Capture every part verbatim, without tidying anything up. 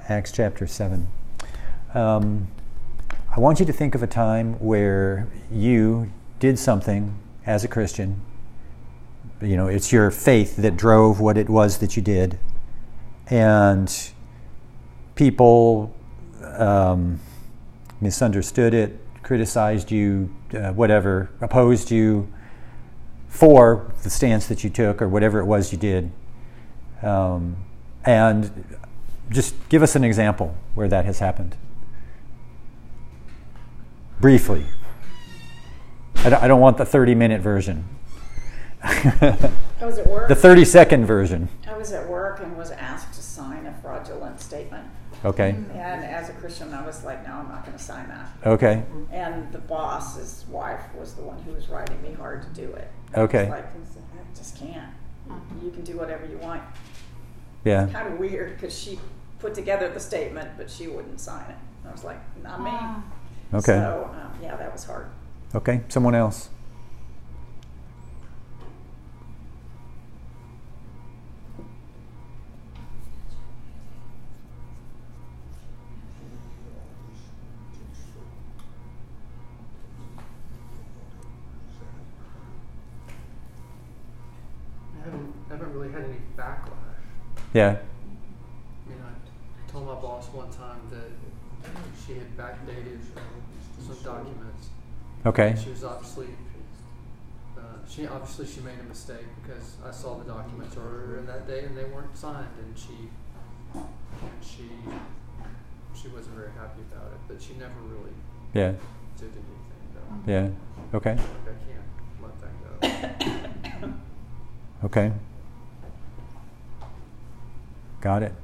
Acts chapter seven. Um, I want you to think of a time where you did something as a Christian. You know, it's your faith that drove what it was that you did. And people um, misunderstood it, criticized you, uh, whatever, opposed you for the stance that you took or whatever it was you did. Um, and just give us an example where that has happened. Briefly. I don't, I don't want the thirty-minute version. I was at work. The thirty-second version. I was at work and was asked to sign a fraudulent statement. Okay. And as a Christian, I was like, no, I'm not going to sign that. Okay. And the boss's wife was the one who was writing me hard to do it. Okay. I was like, I just can't. You can do whatever you want. Yeah. It's kind of weird because she put together the statement, but she wouldn't sign it. I was like, not me. Okay. So, um, yeah, that was hard. Okay. Someone else. I haven't really had any backlash. Yeah. I mean, I told my boss one time that she had backdated some documents. Okay. She was obviously, uh, she obviously she made a mistake because I saw the documents earlier that day and they weren't signed, and she, she, she wasn't very happy about it. But she never really Yeah. did anything though. Yeah. Okay. Like I can't let that go. Okay. Got it.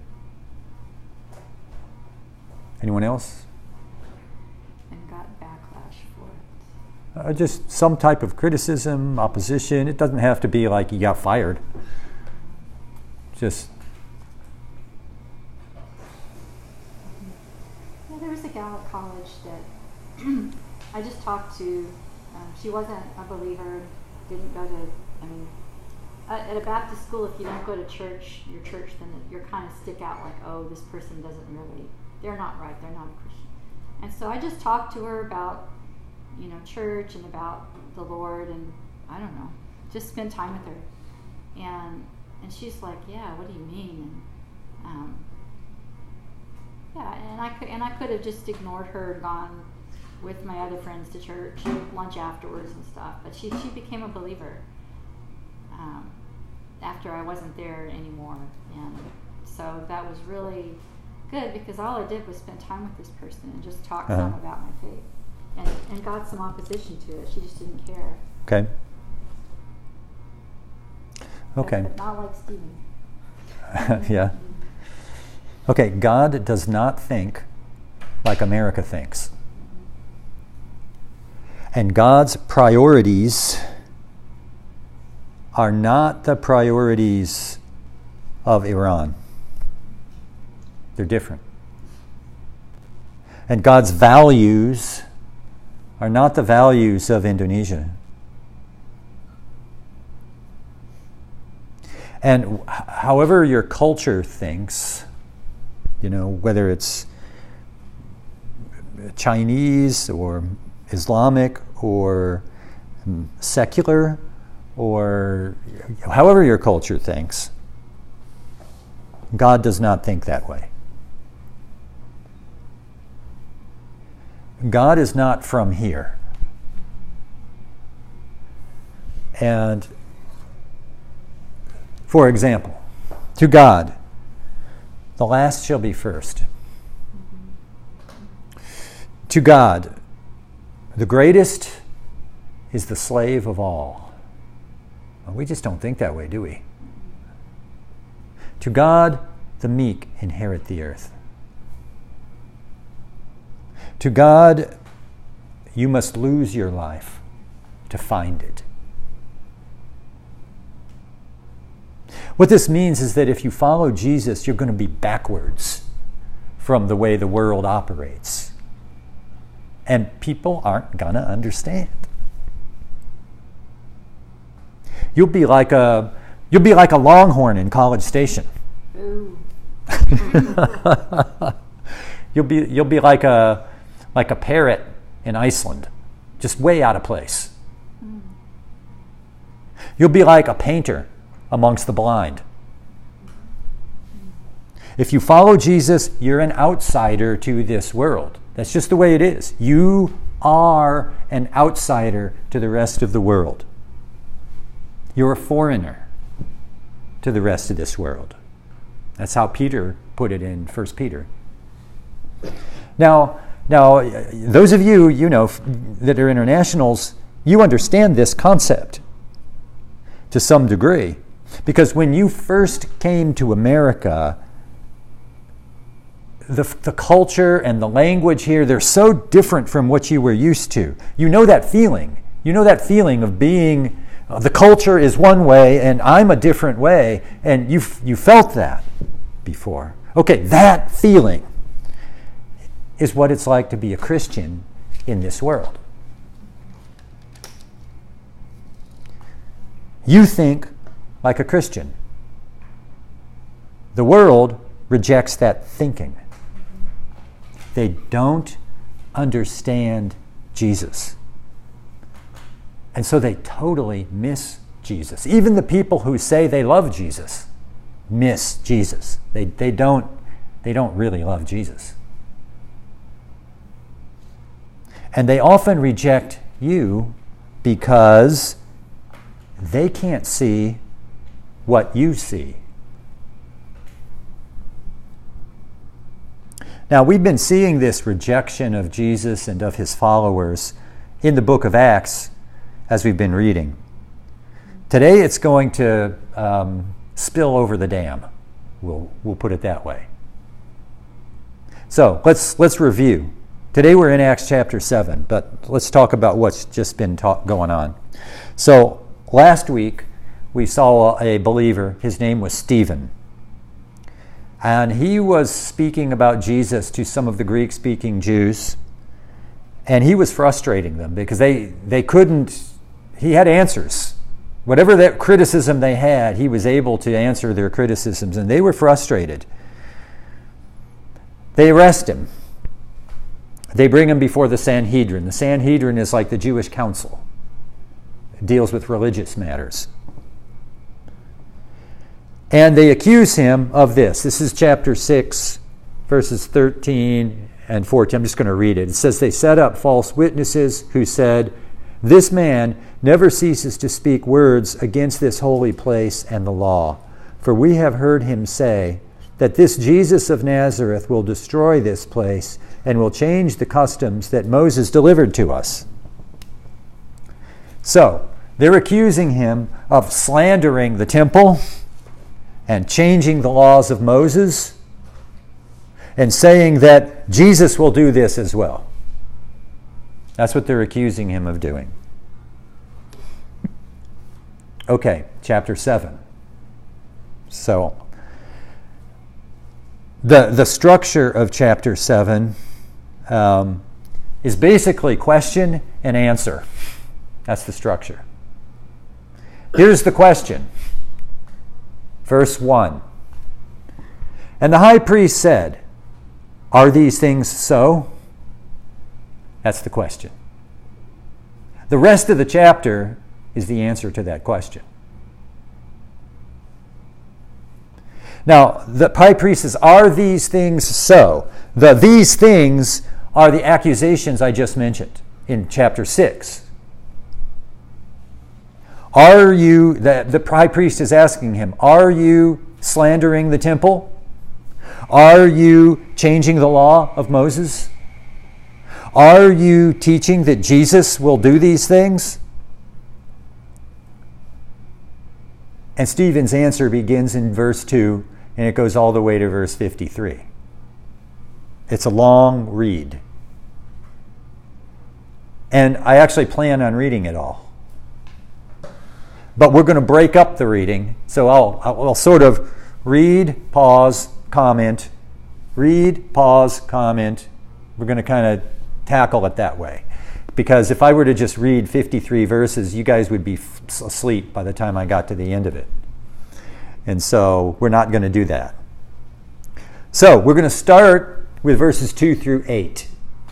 Anyone else? And got backlash for it. Uh, just some type of criticism, opposition. It doesn't have to be like you got fired. Just. Yeah, there was a gal at college that I just talked to. Um, she wasn't a believer, didn't go to, I mean, uh, at a Baptist school, if you don't go to church, your church, then you're kind of stick out like, oh, this person doesn't really, they're not right, they're not a Christian. And so I just talked to her about, you know, church and about the Lord, and I don't know, just spend time with her. And and she's like, yeah, what do you mean? And um, yeah, and I could and I could have just ignored her and gone with my other friends to church, lunch afterwards and stuff. But she she became a believer um, after I wasn't there anymore, and so that was really good because all I did was spend time with this person and just talk Uh-huh. some about my faith, and and got some opposition to it. She just didn't care. Okay. Okay. But, but not like Stephen. Yeah. Okay, God does not think like America thinks. And God's priorities are not the priorities of Iran. They're different. And God's values are not the values of Indonesia. And h- however your culture thinks, you know, whether it's Chinese or Islamic or um, secular, or however your culture thinks, God does not think that way. God is not from here. And for example, to God, the last shall be first. To God, the greatest is the slave of all. Well, we just don't think that way, do we? To God, the meek inherit the earth. To God, you must lose your life to find it. What this means is that if you follow Jesus, you're going to be backwards from the way the world operates. And people aren't going to understand. You'll be like a you'll be like a Longhorn in College Station. Ooh. you'll be you'll be like a like a parrot in Iceland, just way out of place. You'll be like a painter amongst the blind. If you follow Jesus, you're an outsider to this world. That's just the way it is. You are an outsider to the rest of the world. You're a foreigner to the rest of this world. That's how Peter put it in First Peter. Now, now, those of you, you know, that are internationals, you understand this concept to some degree. Because when you first came to America, the, the culture and the language here, they're so different from what you were used to. You know that feeling. You know that feeling of being, uh, the culture is one way and I'm a different way, and you you felt that before. Okay, that feeling is what it's like to be a Christian in this world. You think like a Christian. The world rejects that thinking. They don't understand Jesus. And so they totally miss Jesus. Even the people who say they love Jesus miss Jesus. They, they, don't, they don't really love Jesus. And they often reject you because they can't see what you see. Now, we've been seeing this rejection of Jesus and of his followers in the book of Acts as we've been reading. Today it's going to um, spill over the dam. We'll, we'll put it that way. So let's, let's review. Today we're in Acts chapter seven, but let's talk about what's just been talk, going on. So last week we saw a believer. His name was Stephen. And he was speaking about Jesus to some of the Greek-speaking Jews. And he was frustrating them because they, they couldn't, he had answers. Whatever that criticism they had, he was able to answer their criticisms, and they were frustrated. They arrest him. They bring him before the Sanhedrin. The Sanhedrin is like the Jewish council. It deals with religious matters. And they accuse him of this. This is chapter six, verses thirteen and fourteen. I'm just going to read it. It says, they set up false witnesses who said, this man never ceases to speak words against this holy place and the law. For we have heard him say that this Jesus of Nazareth will destroy this place and will change the customs that Moses delivered to us. So, they're accusing him of slandering the temple and changing the laws of Moses, and saying that Jesus will do this as well. That's what they're accusing him of doing. Okay, chapter seven. So, the, the structure of chapter seven um, is basically question and answer. That's the structure. Here's the question. Verse one. And the high priest said, are these things so? That's the question. The rest of the chapter is the answer to that question. Now, the high priest says, are these things so? The these things are the accusations I just mentioned in chapter six. Are you, the, the high priest is asking him, are you slandering the temple? Are you changing the law of Moses? Are you teaching that Jesus will do these things? And Stephen's answer begins in verse two, and it goes all the way to verse fifty-three. It's a long read. And I actually plan on reading it all. But we're going to break up the reading, so I'll, I'll sort of read, pause, comment, read, pause, comment. We're going to kind of tackle it that way. Because if I were to just read fifty-three verses, you guys would be f- asleep by the time I got to the end of it. And so we're not going to do that. So we're going to start with verses two through eight.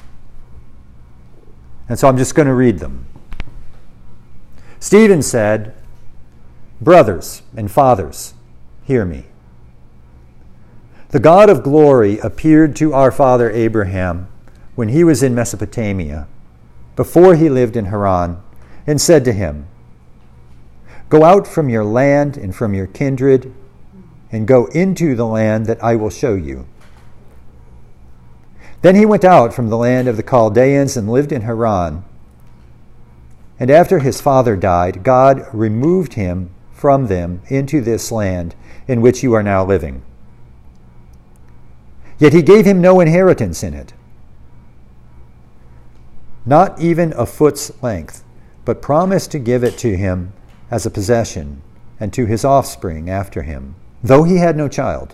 And so I'm just going to read them. Stephen said, "Brothers and fathers, hear me. The God of glory appeared to our father Abraham when he was in Mesopotamia, before he lived in Haran, and said to him, 'Go out from your land and from your kindred, and go into the land that I will show you.' Then he went out from the land of the Chaldeans and lived in Haran. And after his father died, God removed him from them into this land in which you are now living. Yet he gave him no inheritance in it, not even a foot's length, but promised to give it to him as a possession and to his offspring after him, though he had no child.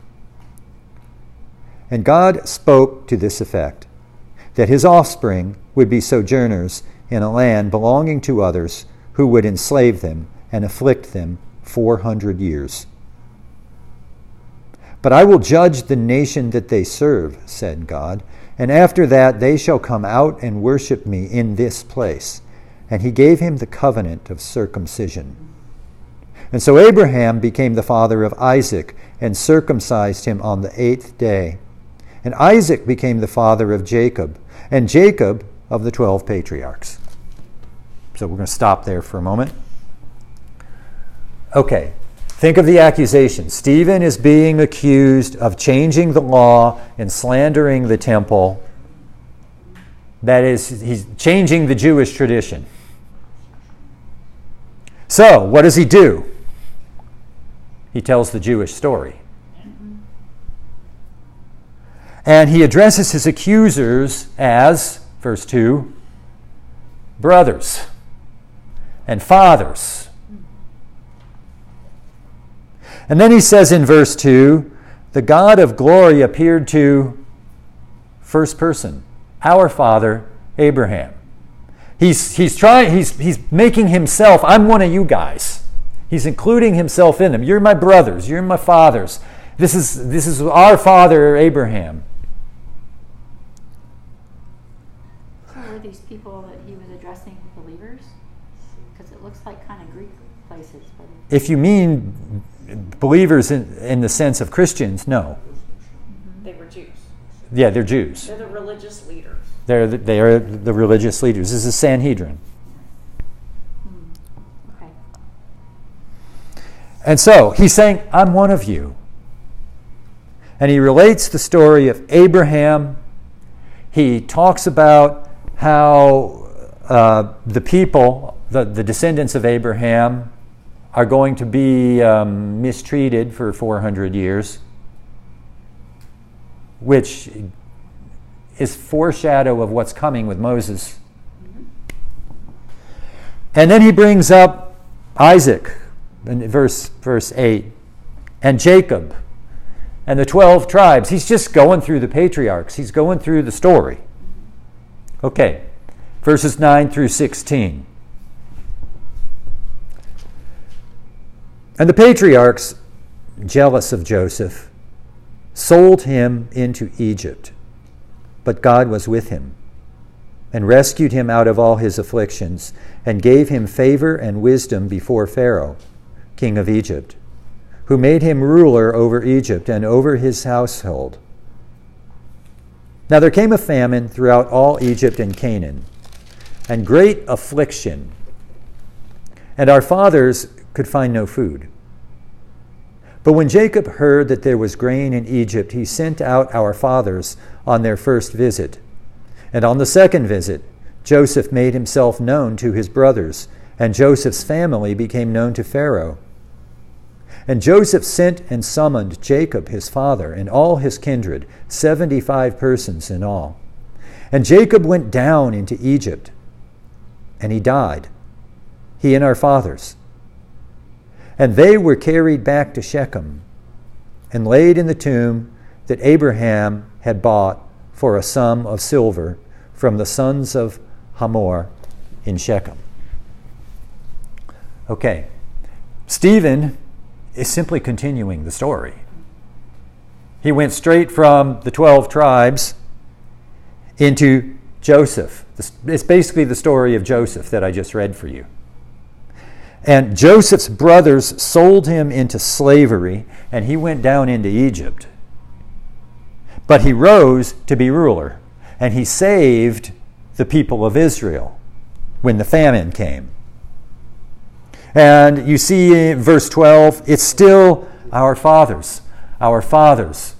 And God spoke to this effect, that his offspring would be sojourners in a land belonging to others who would enslave them and afflict them four hundred years. But I will judge the nation that they serve, said God, and after that they shall come out and worship me in this place. And he gave him the covenant of circumcision. And so Abraham became the father of Isaac and circumcised him on the eighth day. And Isaac became the father of Jacob, and Jacob of the twelve patriarchs. So we're going to stop there for a moment. Okay, think of the accusation. Stephen is being accused of changing the law and slandering the temple. That is, he's changing the Jewish tradition. So, what does he do? He tells the Jewish story. And he addresses his accusers as, verse two, brothers and fathers. And then he says in verse two, the God of glory appeared to, first person, our father Abraham. He's he's trying he's he's making himself, I'm one of you guys. He's including himself in them. You're my brothers, you're my fathers. This is this is our father Abraham. So were these people that he was addressing believers? Because it looks like kind of Greek places. But If you mean believers in, in the sense of Christians, no. They were Jews. Yeah, they're Jews. They're the religious leaders. They're the, they are the religious leaders. This is Sanhedrin. hmm. Okay. And so he's saying, I'm one of you. And he relates the story of Abraham. He talks about how uh, the people, the, the descendants of Abraham, are going to be um, mistreated for four hundred years, which is foreshadow of what's coming with Moses. Mm-hmm. And then he brings up Isaac in verse, verse eight, and Jacob, and the twelve tribes. He's just going through the patriarchs. He's going through the story. Okay, verses nine through sixteen. And the patriarchs, jealous of Joseph, sold him into Egypt. But God was with him, and rescued him out of all his afflictions, and gave him favor and wisdom before Pharaoh, king of Egypt, who made him ruler over Egypt and over his household. Now there came a famine throughout all Egypt and Canaan, and great affliction, and our fathers could find no food. But when Jacob heard that there was grain in Egypt, he sent out our fathers on their first visit. And on the second visit, Joseph made himself known to his brothers, and Joseph's family became known to Pharaoh. And Joseph sent and summoned Jacob his father and all his kindred, seventy-five persons in all. And Jacob went down into Egypt, and he died, he and our fathers. And they were carried back to Shechem and laid in the tomb that Abraham had bought for a sum of silver from the sons of Hamor in Shechem. Okay, Stephen is simply continuing the story. He went straight from the twelve tribes into Joseph. It's basically the story of Joseph that I just read for you. And Joseph's brothers sold him into slavery, and he went down into Egypt. But he rose to be ruler, and he saved the people of Israel when the famine came. And you see in verse twelve, it's still our fathers, our fathers.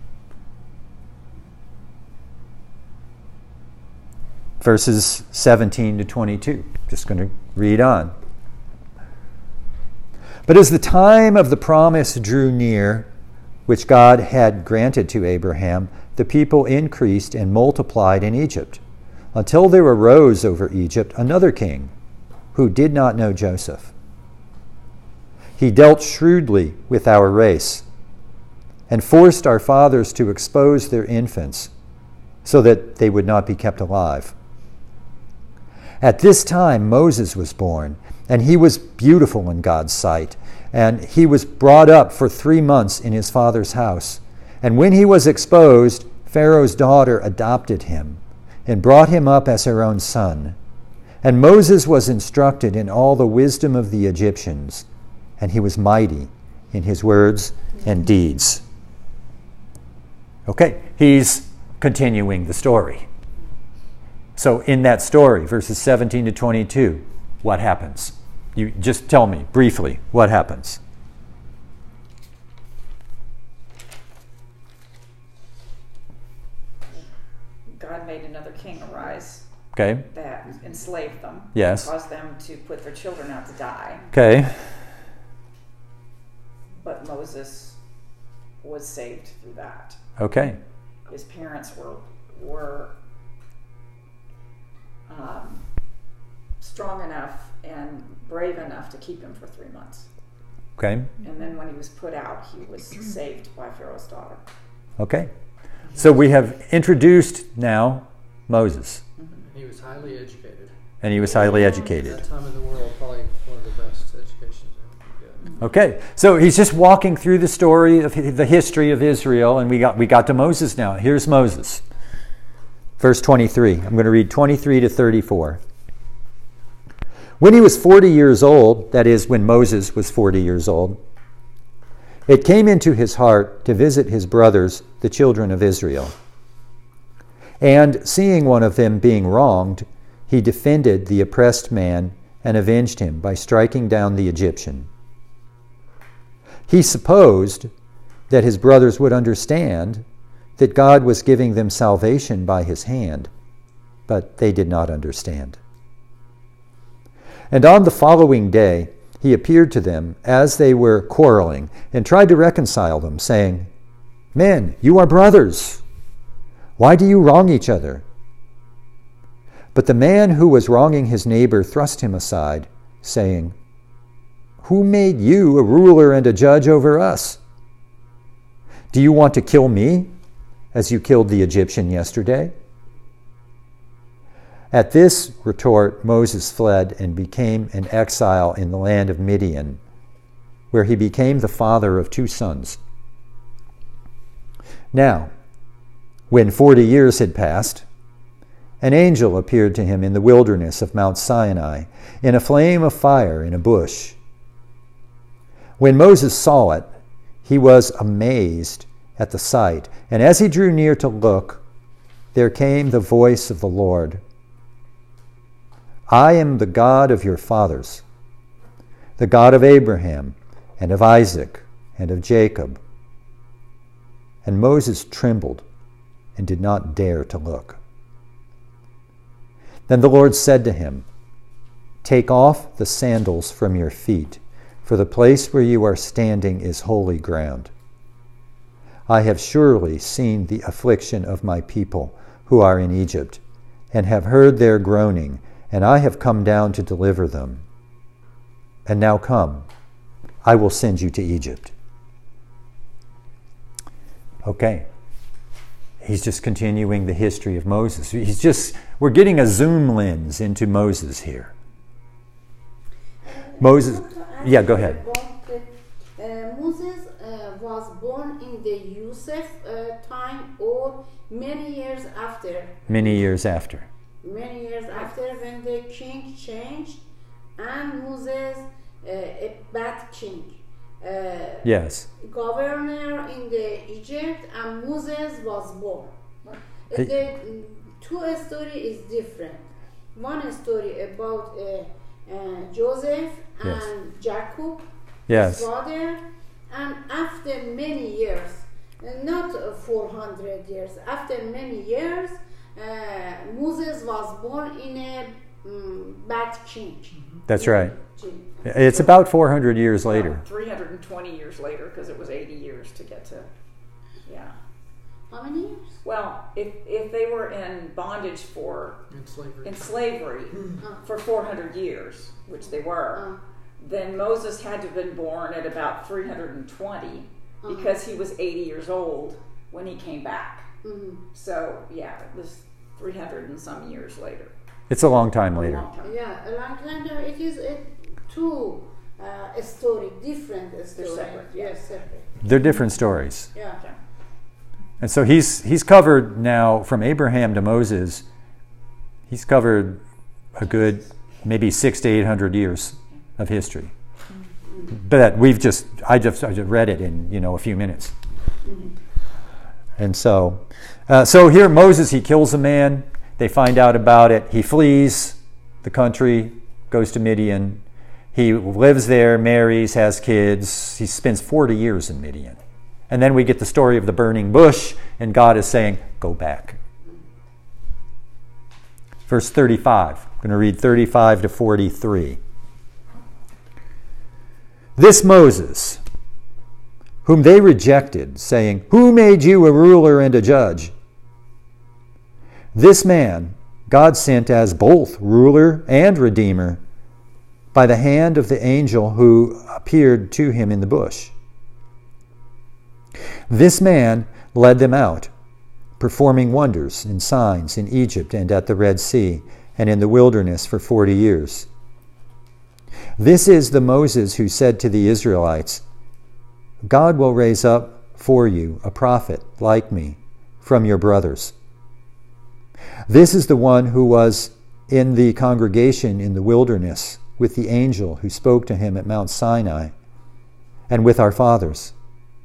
Verses seventeen to twenty-two. Just going to read on. But as the time of the promise drew near, which God had granted to Abraham, the people increased and multiplied in Egypt, until there arose over Egypt another king, who did not know Joseph. He dealt shrewdly with our race, and forced our fathers to expose their infants, so that they would not be kept alive. At this time Moses was born, and he was beautiful in God's sight, and he was brought up for three months in his father's house. And when he was exposed, Pharaoh's daughter adopted him, and brought him up as her own son. And Moses was instructed in all the wisdom of the Egyptians, and he was mighty in his words and deeds. Okay, he's continuing the story. So in that story, verses seventeen to twenty-two, what happens? You just tell me briefly what happens. God made another king arise. Okay. That enslaved them. Yes. Caused them to put their children out to die. Okay. But Moses was saved through that. Okay. His parents were were um, strong enough and brave enough to keep him for three months. Okay. And then when he was put out, he was saved by Pharaoh's daughter. Okay. So we have introduced now Moses. And he was highly educated. And he was highly At educated. that time in the world, probably one of the best educations that you could get. Okay. So he's just walking through the story of the history of Israel, and we got we got to Moses now. Here's Moses. Verse twenty-three. I'm going to read twenty-three to thirty-four. When he was forty years old, that is, when Moses was forty years old, it came into his heart to visit his brothers, the children of Israel. And seeing one of them being wronged, he defended the oppressed man and avenged him by striking down the Egyptian. He supposed that his brothers would understand that God was giving them salvation by his hand, but they did not understand. And on the following day, he appeared to them as they were quarreling and tried to reconcile them, saying, "Men, you are brothers. Why do you wrong each other?" But the man who was wronging his neighbor thrust him aside, saying, "Who made you a ruler and a judge over us? Do you want to kill me, as you killed the Egyptian yesterday?" At this retort, Moses fled and became an exile in the land of Midian, where he became the father of two sons. Now, when forty years had passed, an angel appeared to him in the wilderness of Mount Sinai, in a flame of fire in a bush. When Moses saw it, he was amazed at the sight, and as he drew near to look, there came the voice of the Lord. "I am the God of your fathers, the God of Abraham and of Isaac and of Jacob." And Moses trembled and did not dare to look. Then the Lord said to him, "Take off the sandals from your feet, for the place where you are standing is holy ground. I have surely seen the affliction of my people who are in Egypt, and have heard their groaning, and I have come down to deliver them. And now come, I will send you to Egypt." Okay. He's just continuing the history of Moses. He's just, we're getting a zoom lens into Moses here. Moses, yeah, go ahead. Uh, Moses uh, was born in the the Yusuf uh, time or many years after? Many years after. Many years after, when the king changed and Moses, uh, a bad king, uh, Yes. governor in the Egypt, and Moses was born. Hey. The two story is different. One story about uh, uh, Joseph Yes. and Jacob, Yes. his father, and after many years, uh, not uh, four hundred years, after many years, uh, Moses was born in a um, bad king. That's right. King. It's about four hundred years later. three hundred twenty years later, because it was eighty years to get to, yeah. How many years? Well, if if they were in bondage for In slavery. in slavery Uh, for four hundred years, which they were, uh, then Moses had to have been born at about three hundred twenty Uh-huh. because he was eighty years old when he came back. mhm. So yeah, it was three hundred and some years later. It's a long time A later. long time. Yeah, a long time ago, it is a two uh, a story, different story. separate, yeah. Yes, separate. They're different stories. Yeah. Okay. And so he's he's covered now from Abraham to Moses. He's covered a good maybe six to eight hundred years of history. But we've just I just I just read it in you know a few minutes. And so uh, so here Moses, he kills a man. They find out about it. He flees the country, goes to Midian. He lives there, marries, has kids. He spends forty years in Midian. And then we get the story of the burning bush, and God is saying, go back. Verse thirty-five. I'm going to read thirty-five to forty-three. This Moses, whom they rejected, saying, who made you a ruler and a judge? This man God sent as both ruler and redeemer by the hand of the angel who appeared to him in the bush. This man led them out, performing wonders and signs in Egypt and at the Red Sea and in the wilderness for forty years. This is the Moses who said to the Israelites, God will raise up for you a prophet like me from your brothers. This is the one who was in the congregation in the wilderness with the angel who spoke to him at Mount Sinai and with our fathers.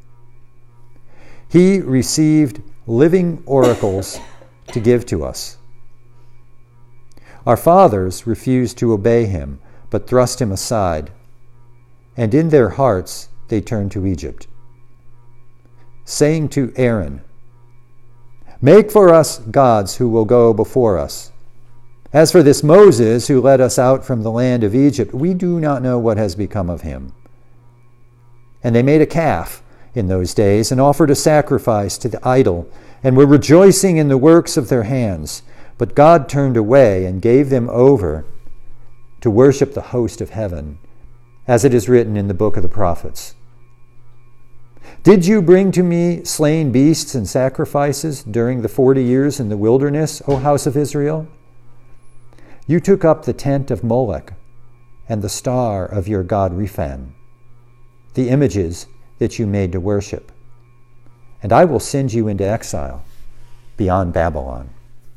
He received living oracles to give to us. Our fathers refused to obey him, but thrust him aside, and in their hearts they turned to Egypt, saying to Aaron, make for us gods who will go before us. As for this Moses who led us out from the land of Egypt, we do not know what has become of him. And they made a calf in those days and offered a sacrifice to the idol, and were rejoicing in the works of their hands. But God turned away and gave them over to worship the host of heaven, as it is written in the book of the prophets. Did you bring to me slain beasts and sacrifices during the forty years in the wilderness, O house of Israel? You took up the tent of Molech and the star of your god Rephan, the images that you made to worship. And I will send you into exile beyond Babylon.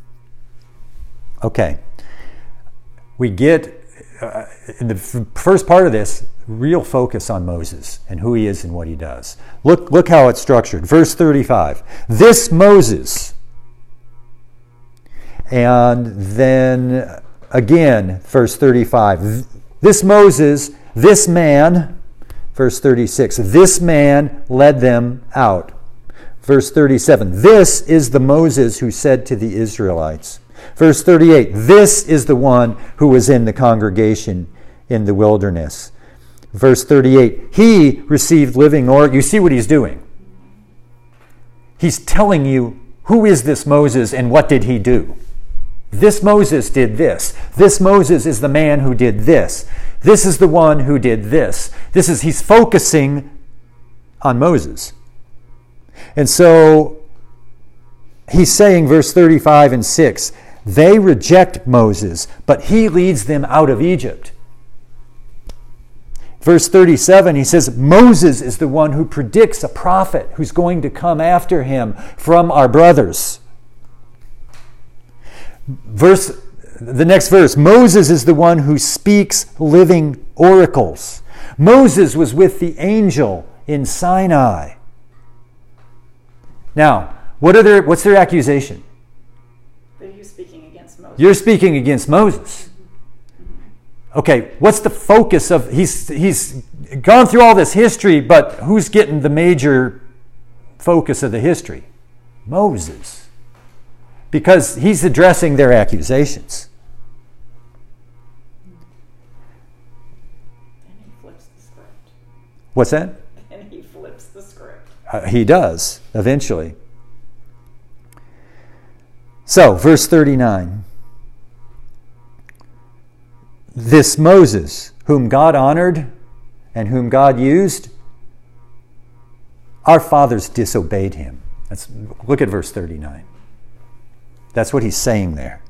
Okay. We get, uh, in the f- first part of this, real focus on Moses and who he is and what he does. Look, look how it's structured. Verse thirty-five. This Moses. And then again, verse thirty-five. This Moses, this man, verse thirty-six. This man led them out. Verse thirty-seven. This is the Moses who said to the Israelites. Verse thirty-eight. This is the one who was in the congregation in the wilderness. Verse thirty-eight, he received living oracles. You see what he's doing? He's telling you, who is this Moses and what did he do? This Moses did this. This Moses is the man who did this. This is the one who did this. This is, he's focusing on Moses. And so he's saying, verse thirty-five and six, they reject Moses, but he leads them out of Egypt. Verse thirty-seven, he says, Moses is the one who predicts a prophet who's going to come after him from our brothers. Verse, the next verse, Moses is the one who speaks living oracles. Moses was with the angel in Sinai. Now, what are their, what's their accusation? That you're speaking against Moses. You're speaking against Moses. Okay, what's the focus of, he's he's gone through all this history, but who's getting the major focus of the history? Moses. Because he's addressing their accusations. And he flips the script. What's that? And he flips the script. Uh, he does, eventually. So, verse thirty-nine. This Moses, whom God honored and whom God used, our fathers disobeyed him. That's, look at verse thirty-nine. That's what he's saying there.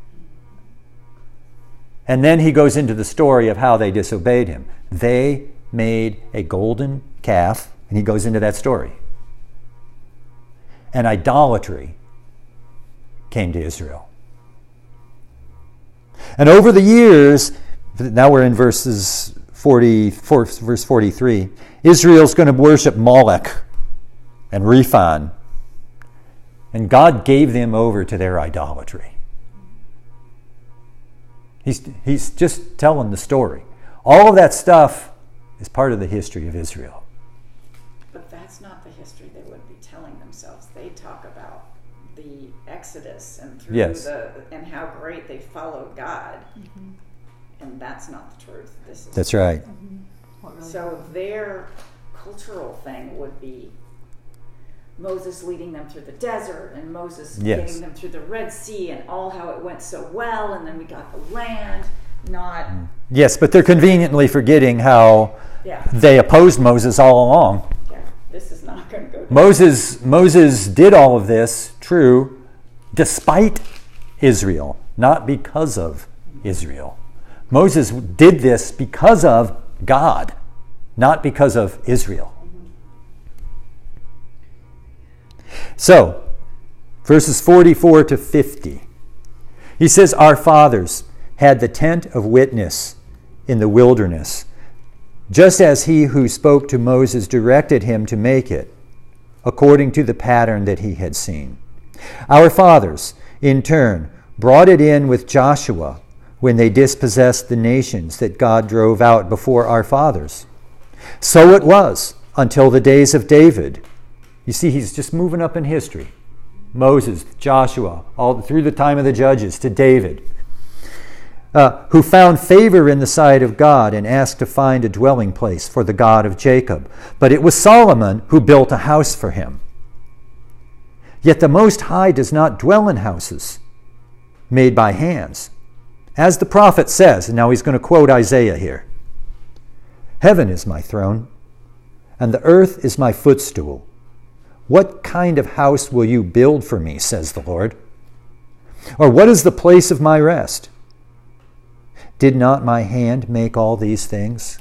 And then he goes into the story of how they disobeyed him. They made a golden calf, and he goes into that story. And idolatry came to Israel. And over the years, now we're in verses forty-four, verse forty-three. Israel's going to worship Molech and Rephan. And God gave them over to their idolatry. He's, he's just telling the story. All of that stuff is part of the history of Israel. But that's not the history they would be telling themselves. They talk about the Exodus and through Yes. the and how great they followed God. Mm-hmm. And that's not the truth. This is That's right. Mm-hmm. What really So happened? their cultural thing would be Moses leading them through the desert and Moses Yes. getting them through the Red Sea and all how it went so well, and then we got the land. Not Yes, but they're conveniently forgetting how yeah they opposed Moses all along. yeah. This is not going to go down. Moses, Moses did all of this, true, despite Israel, not because of Israel. Moses did this because of God, not because of Israel. So, verses forty-four to fifty. He says, Our fathers had the tent of witness in the wilderness, just as he who spoke to Moses directed him to make it, according to the pattern that he had seen. Our fathers, in turn, brought it in with Joshua when they dispossessed the nations that God drove out before our fathers. So it was until the days of David. You see, he's just moving up in history. Moses, Joshua, all through the time of the judges to David, uh, who found favor in the sight of God and asked to find a dwelling place for the God of Jacob. But it was Solomon who built a house for him. Yet the Most High does not dwell in houses made by hands. As the prophet says, and now he's going to quote Isaiah here, Heaven is my throne, and the earth is my footstool. What kind of house will you build for me, says the Lord? Or what is the place of my rest? Did not my hand make all these things?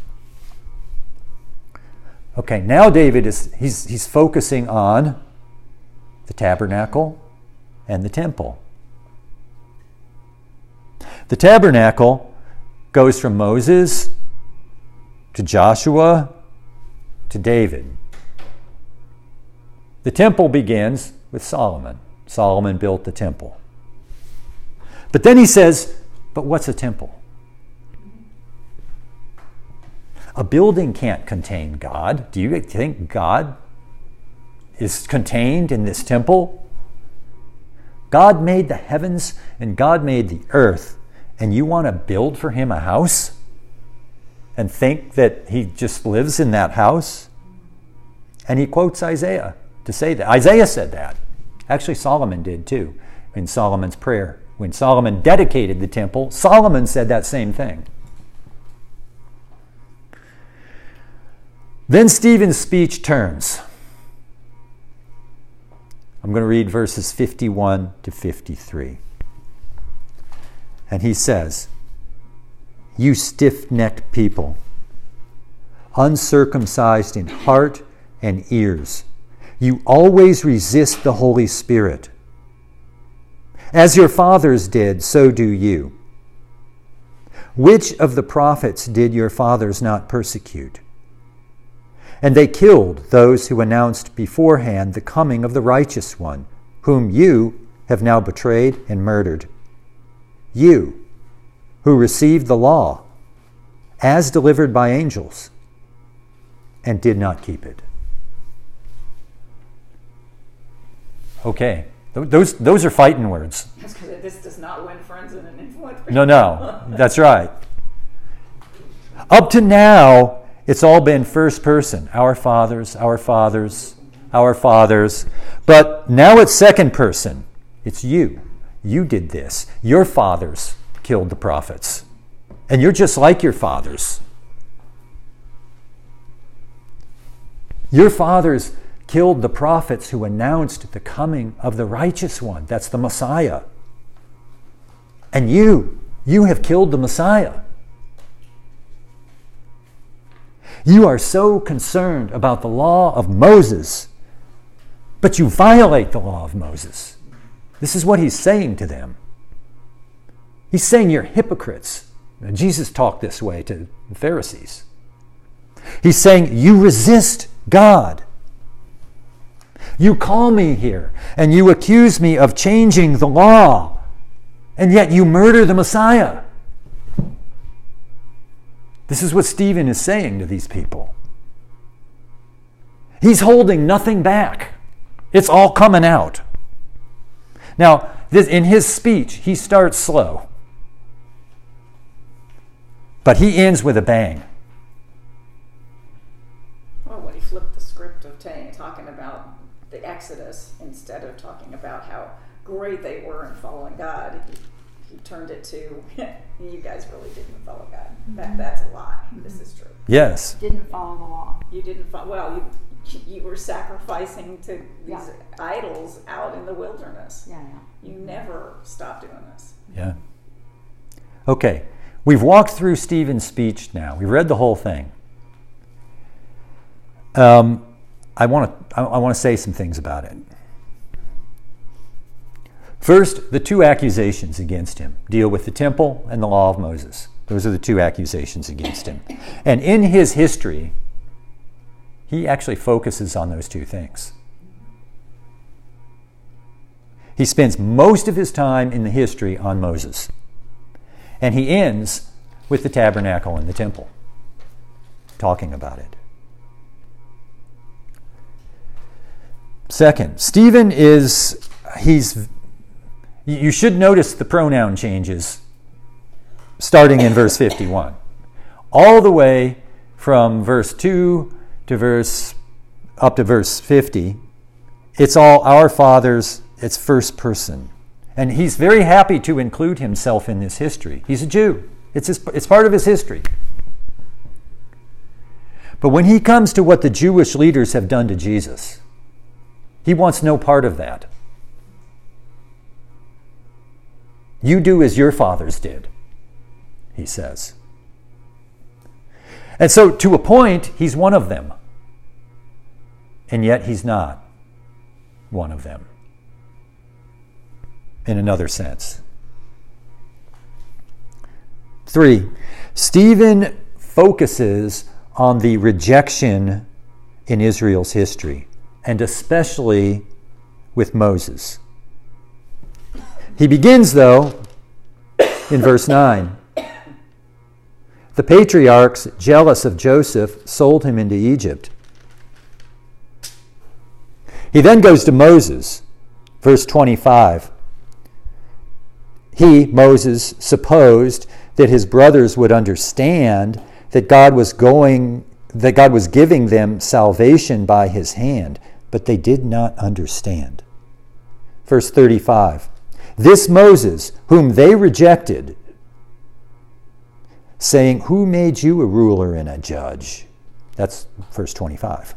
Okay, now David is he's he's focusing on the tabernacle and the temple. The tabernacle goes from Moses to Joshua to David. The temple begins with Solomon. Solomon built the temple. But then he says, but what's a temple? A building can't contain God. Do you think God is contained in this temple? God made the heavens and God made the earth, and you want to build for him a house and think that he just lives in that house? And he quotes Isaiah to say that. Isaiah said that. Actually, Solomon did too in Solomon's prayer. When Solomon dedicated the temple, Solomon said that same thing. Then Stephen's speech turns. I'm going to read verses fifty-one to fifty-three. And he says, You stiff-necked people, uncircumcised in heart and ears. You always resist the Holy Spirit. As your fathers did, so do you. Which of the prophets did your fathers not persecute? And they killed those who announced beforehand the coming of the righteous one, whom you have now betrayed and murdered. You, who received the law as delivered by angels and did not keep it. Okay, those, those are fighting words. That's because this does not win friends and an influence. No, no, that's right. Up to now, it's all been first person. Our fathers, our fathers, our fathers. But now it's second person. It's you. You did this. Your fathers killed the prophets. And you're just like your fathers. Your fathers killed the prophets who announced the coming of the righteous one. That's the Messiah. And you, you have killed the Messiah. You are so concerned about the law of Moses, but you violate the law of Moses. This is what he's saying to them. He's saying you're hypocrites. Now, Jesus talked this way to the Pharisees. He's saying you resist God. You call me here and you accuse me of changing the law, and yet you murder the Messiah. This is what Stephen is saying to these people. He's holding nothing back. It's all coming out. Now, this, in his speech, he starts slow, but he ends with a bang. Well, when he flipped the script of t- talking about the Exodus instead of talking about how great they were in following God, he, he turned it to, you guys really didn't follow God. That, that's a lie. This is true. Yes. Didn't follow the law. You didn't follow, well, you you were sacrificing to these Yeah. idols out in the wilderness. Yeah, yeah. You never stopped doing this. Yeah. Okay. We've walked through Stephen's speech now. We've read the whole thing. Um, I want to I, I want to say some things about it. First, the two accusations against him deal with the temple and the law of Moses. Those are the two accusations against him. And in his history, he actually focuses on those two things. He spends most of his time in the history on Moses. And he ends with the tabernacle and the temple, talking about it. Second, Stephen is, he's, you should notice the pronoun changes starting in verse fifty-one. All the way from verse two to verse, up to verse fifty, it's all our fathers, it's first person. And he's very happy to include himself in this history. He's a Jew. It's, his, it's part of his history. But when he comes to what the Jewish leaders have done to Jesus, he wants no part of that. You do as your fathers did, he says. And so, to a point, he's one of them. And yet he's not one of them, in another sense. Three, Stephen focuses on the rejection in Israel's history, and especially with Moses. He begins, though, in verse nine. The patriarchs, jealous of Joseph, sold him into Egypt. He then goes to Moses, verse twenty-five. He, Moses, supposed that his brothers would understand that God was going, that God was giving them salvation by his hand, but they did not understand. Verse thirty-five. This Moses, whom they rejected, saying, who made you a ruler and a judge? That's verse twenty-five.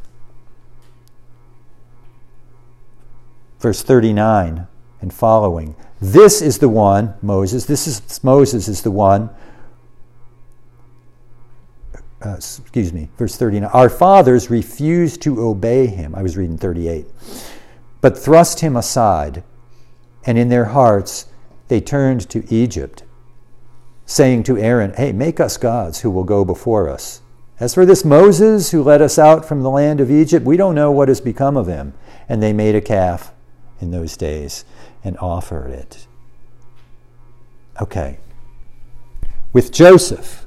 Verse thirty-nine and following. This is the one, Moses, this is Moses is the one uh, excuse me, verse thirty-nine. Our fathers refused to obey him. I was reading thirty-eight. But thrust him aside, and in their hearts they turned to Egypt, saying to Aaron, hey, make us gods who will go before us. As for this Moses who led us out from the land of Egypt, we don't know what has become of him. And they made a calf in those days and offered it. Okay. With Joseph.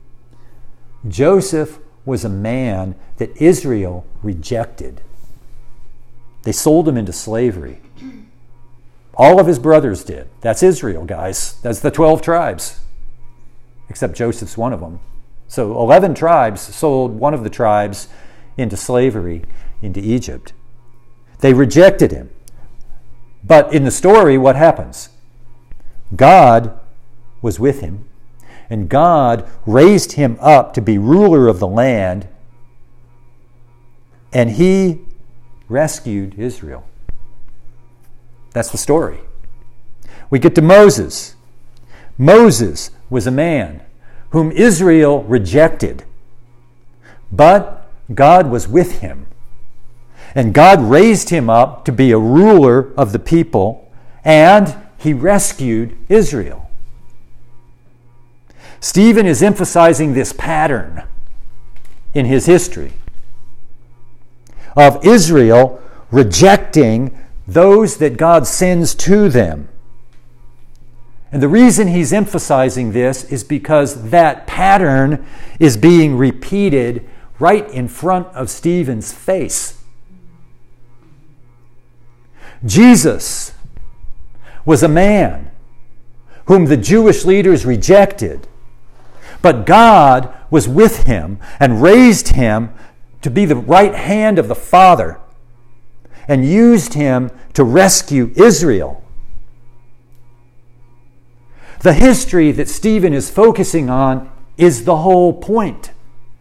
Joseph was a man that Israel rejected. They sold him into slavery. All of his brothers did. That's Israel, guys. That's the twelve tribes. Except Joseph's one of them. So eleven tribes sold one of the tribes into slavery, into Egypt. They rejected him. But in the story, what happens? God was with him, and God raised him up to be ruler of the land, and he rescued Israel. That's the story. We get to Moses. Moses was a man whom Israel rejected, but God was with him. And God raised him up to be a ruler of the people, and he rescued Israel. Stephen is emphasizing this pattern in his history of Israel rejecting those that God sends to them. And the reason he's emphasizing this is because that pattern is being repeated right in front of Stephen's face. Jesus was a man whom the Jewish leaders rejected, but God was with him and raised him to be the right hand of the Father and used him to rescue Israel. The history that Stephen is focusing on is the whole point.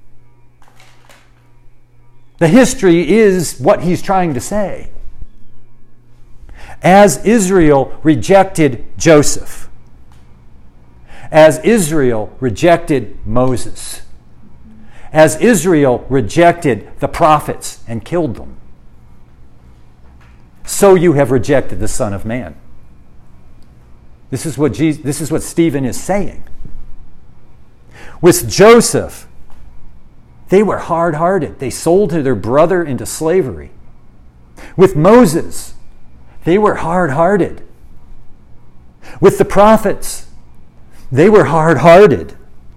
The history is what he's trying to say. As Israel rejected Joseph, as Israel rejected Moses, as Israel rejected the prophets and killed them, so you have rejected the Son of Man. This is what Jesus, this is what Stephen is saying. With Joseph, they were hard-hearted. They sold their brother into slavery. With Moses, they were hard-hearted. With the prophets, they were hard-hearted.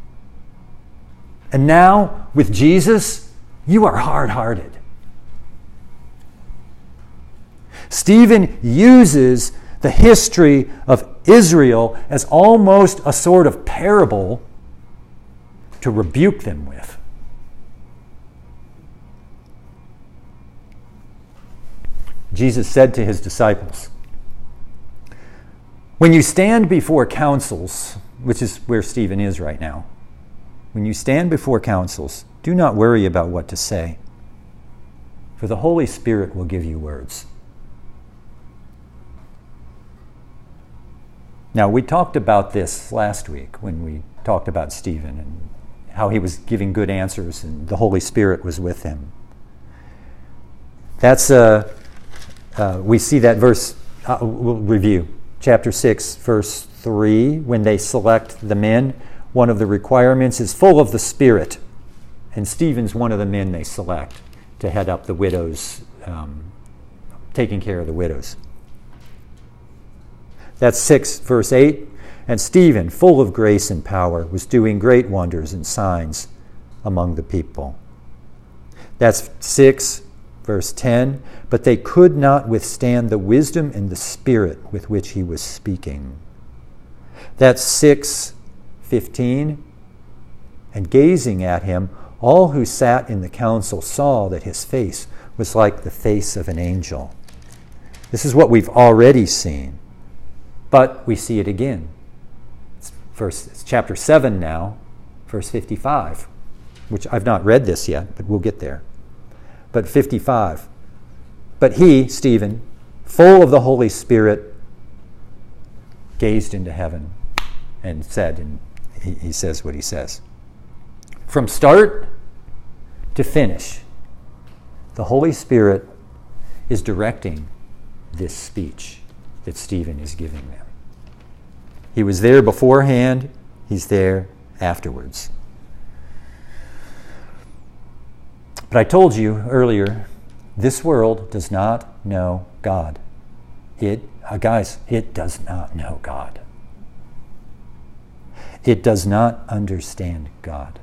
And now, with Jesus, you are hard-hearted. Stephen uses the history of Israel as almost a sort of parable to rebuke them with. Jesus said to his disciples, when you stand before councils, which is where Stephen is right now, when you stand before councils, do not worry about what to say, for the Holy Spirit will give you words. Now, we talked about this last week when we talked about Stephen and how he was giving good answers and the Holy Spirit was with him. That's, uh, uh, we see that verse, uh, we'll review. Chapter six, verse three, when they select the men, one of the requirements is full of the Spirit. And Stephen's one of the men they select to head up the widows, um, taking care of the widows. That's six, verse eight. And Stephen, full of grace and power, was doing great wonders and signs among the people. That's six, verse ten. But they could not withstand the wisdom and the spirit with which he was speaking. That's six, fifteen. And gazing at him, all who sat in the council saw that his face was like the face of an angel. This is what we've already seen. But we see it again. It's, verse, it's chapter seven now, verse fifty-five, which I've not read this yet, but we'll get there. But fifty-five. But he, Stephen, full of the Holy Spirit, gazed into heaven and said, and he, he says what he says. From start to finish, the Holy Spirit is directing this speech that Stephen is giving them. He was there beforehand, he's there afterwards. But I told you earlier, this world does not know God. It, uh, guys, it does not know God. It does not understand God.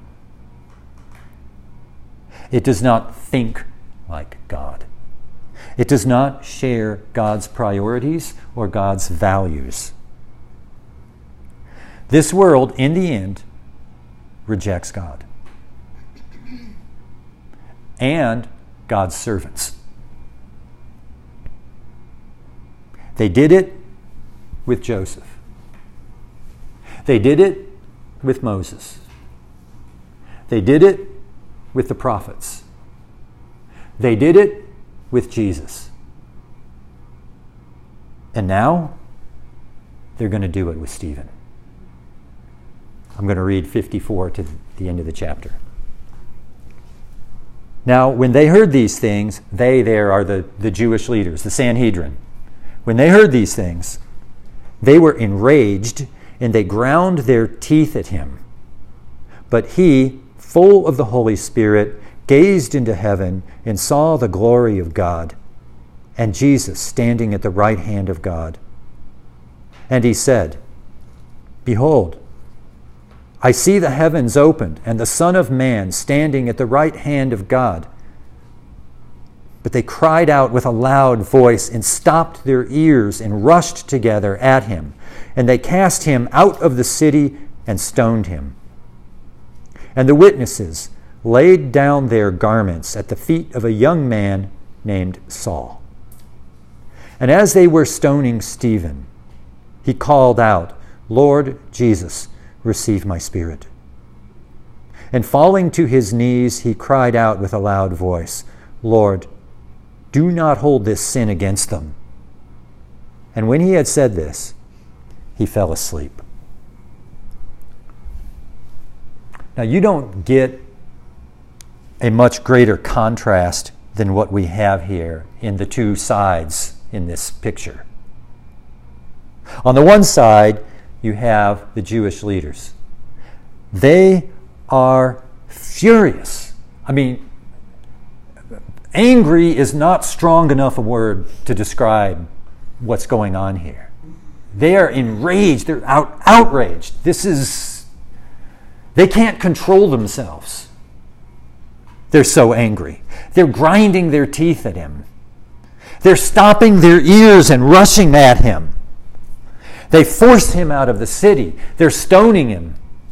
It does not think like God. It does not share God's priorities or God's values. This world, in the end, rejects God and God's servants. They did it with Joseph. They did it with Moses. They did it with the prophets. They did it with Jesus. And now they're going to do it with Stephen. I'm going to read fifty-four to the end of the chapter. Now, when they heard these things, they there are the, the Jewish leaders, the Sanhedrin. When they heard these things, they were enraged and they ground their teeth at him. But he, full of the Holy Spirit, gazed into heaven and saw the glory of God and Jesus standing at the right hand of God. And he said, "Behold, I see the heavens opened and the Son of Man standing at the right hand of God." But they cried out with a loud voice and stopped their ears and rushed together at him. And they cast him out of the city and stoned him. And the witnesses laid down their garments at the feet of a young man named Saul. And as they were stoning Stephen, he called out, "Lord Jesus, receive my spirit." And falling to his knees, he cried out with a loud voice, "Lord, do not hold this sin against them." And when he had said this, he fell asleep. Now, you don't get a much greater contrast than what we have here in the two sides in this picture. On the one side, you have the Jewish leaders. They are furious. I mean, angry is not strong enough a word to describe what's going on here. They are enraged. They're out, outraged. This is, they can't control themselves. They're so angry. They're grinding their teeth at him. They're stopping their ears and rushing at him. They force him out of the city. They're stoning him.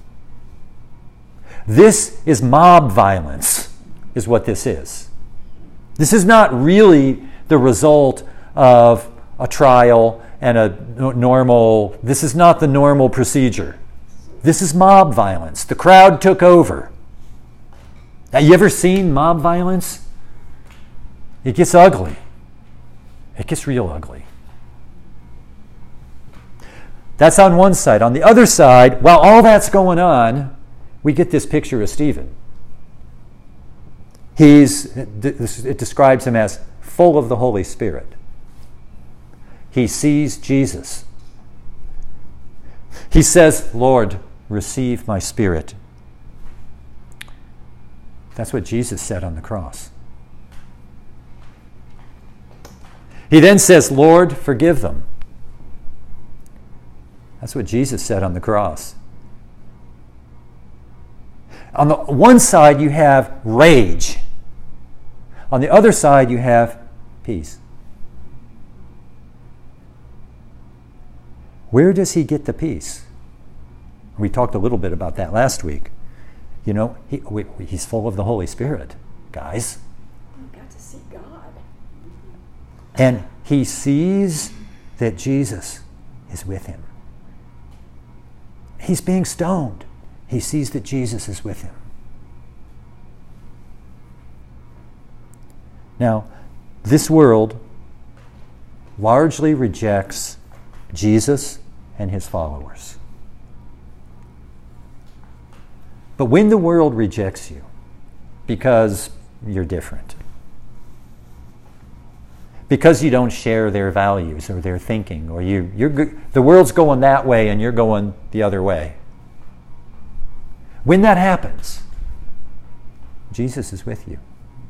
This is mob violence, is what this is. This is not really the result of a trial and a normal, this is not the normal procedure. This is mob violence. The crowd took over. Have you ever seen mob violence? It gets ugly. It gets real ugly. That's on one side. On the other side, while all that's going on, we get this picture of Stephen. He's, it describes him as full of the Holy Spirit. He sees Jesus. He says, "Lord, receive my spirit." That's what Jesus said on the cross. He then says, "Lord, forgive them." That's what Jesus said on the cross. On the one side, you have rage. On the other side, you have peace. Where does he get the peace? We talked a little bit about that last week. You know, he, we, he's full of the Holy Spirit, guys. We got to see God. And he sees that Jesus is with him. He's being stoned. He sees that Jesus is with him. Now, this world largely rejects Jesus and his followers. But when the world rejects you because you're different, because you don't share their values or their thinking, or you, you're the world's going that way and you're going the other way. When that happens, Jesus is with you.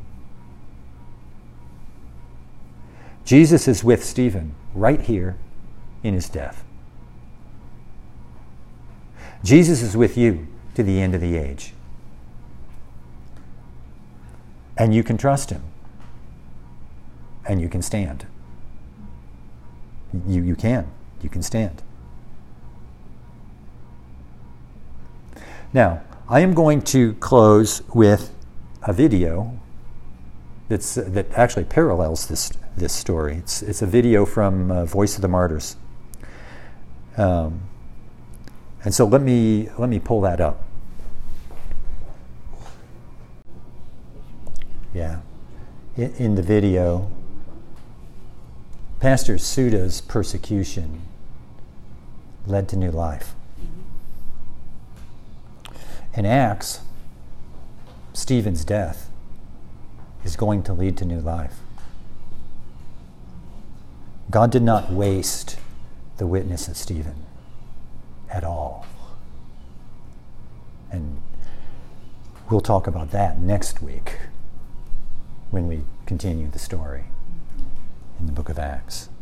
Jesus is with Stephen right here in his death. Jesus is with you to the end of the age. And you can trust him. And you can stand. You, you can. You can stand. Now, I am going to close with a video that's, uh, that actually parallels this, this story. It's, it's a video from uh, Voice of the Martyrs. Um, and so let me, let me pull that up. Yeah. In, in the video, Pastor Suda's persecution led to new life. In Acts, Stephen's death is going to lead to new life. God did not waste the witness of Stephen at all. And we'll talk about that next week when we continue the story in the book of Acts.